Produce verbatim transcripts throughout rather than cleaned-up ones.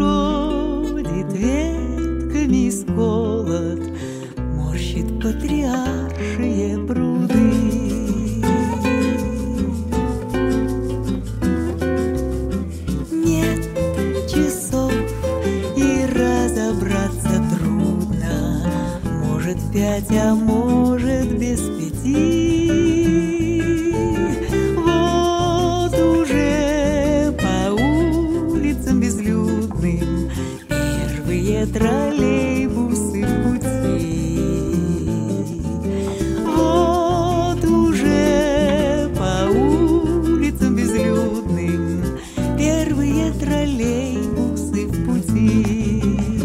бродит ветками сколот, морщит патриаршие пруды. Нет часов, и разобраться трудно, может пять, а может без пяти. Вот уже по улицам безлюдным первые троллейбусы в пути. Вот уже по улицам безлюдным первые троллейбусы в пути.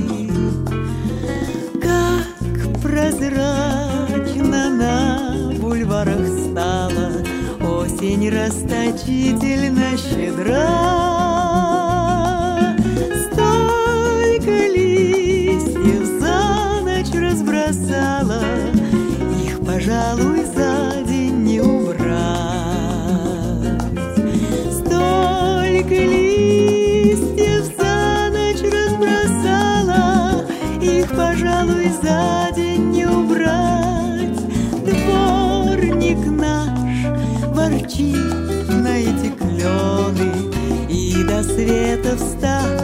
Как прозрачно на бульварах стала осень расточительно щедра. Столько листьев за ночь разбросала, их, пожалуй, за день не убрать. Столько листьев за ночь разбросала, их, пожалуй, за день не убрать. Дворник наш ворчит на эти клены и до света встать